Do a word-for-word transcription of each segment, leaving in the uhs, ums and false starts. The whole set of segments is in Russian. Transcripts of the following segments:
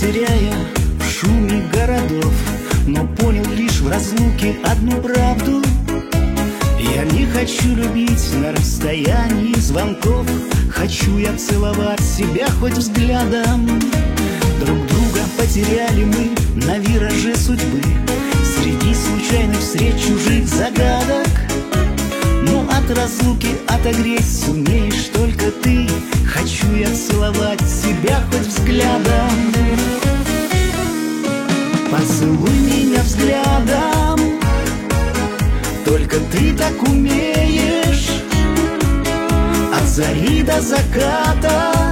теряя в шуме городов, но понял лишь в разлуке одну правду: я не хочу любить на расстоянии звонков. Хочу я целовать себя хоть взглядом. Друг друга потеряли мы на вираже судьбы, среди случайных встреч чужих загадок. Но от разлуки отогреть сумеешь только ты. Хочу я целовать себя хоть взглядом. Поцелуй меня взглядом, только ты так умеешь. От зари до заката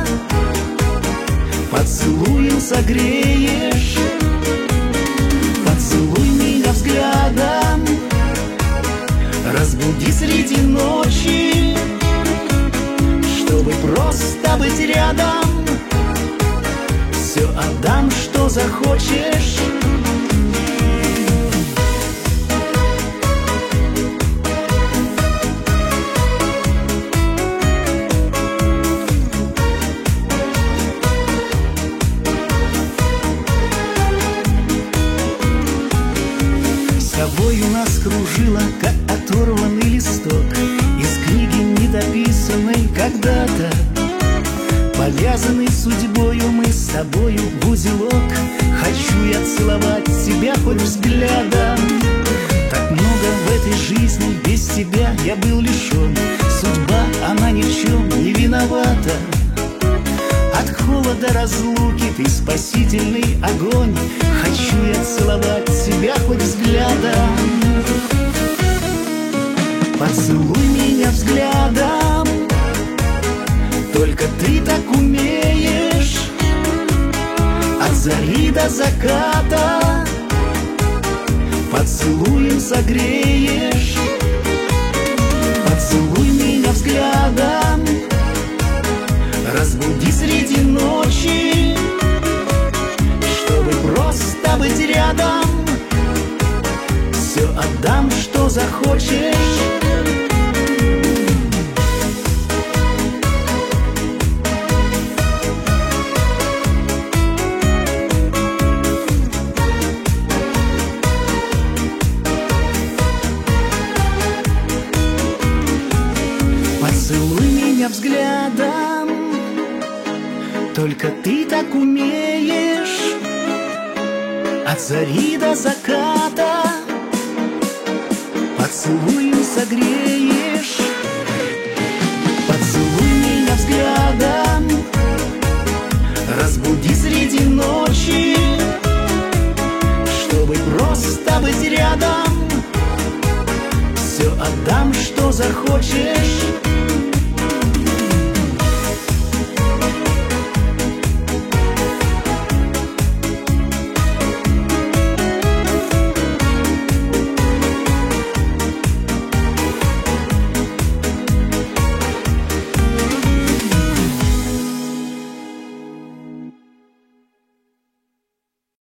поцелуем согреешь. Поцелуй меня взглядом, разбуди среди ночи, чтобы просто быть рядом. Все отдам, что захочешь. Тобою нас кружила, как оторванный листок из книги недописанной когда-то. Повязанный судьбою мы с тобою в узелок. Хочу я целовать тебя хоть взглядом. Так много в этой жизни без тебя я был лишен. Судьба, она ни в чем не виновата. От холода разлуки ты спасительный огонь. Хочу я целовать тебя хоть взглядом. Поцелуй меня взглядом, только ты так умеешь. От зари до заката поцелуем согреешь. Поцелуй меня взглядом, разбуди среди ночи, чтобы просто быть рядом. Все отдам, что захочешь. Поцелуй меня взглядом, только ты так умеешь. От зари до заката поцелуем согреешь. Поцелуй меня взглядом, разбуди среди ночи, чтобы просто быть рядом. Все отдам, что захочешь.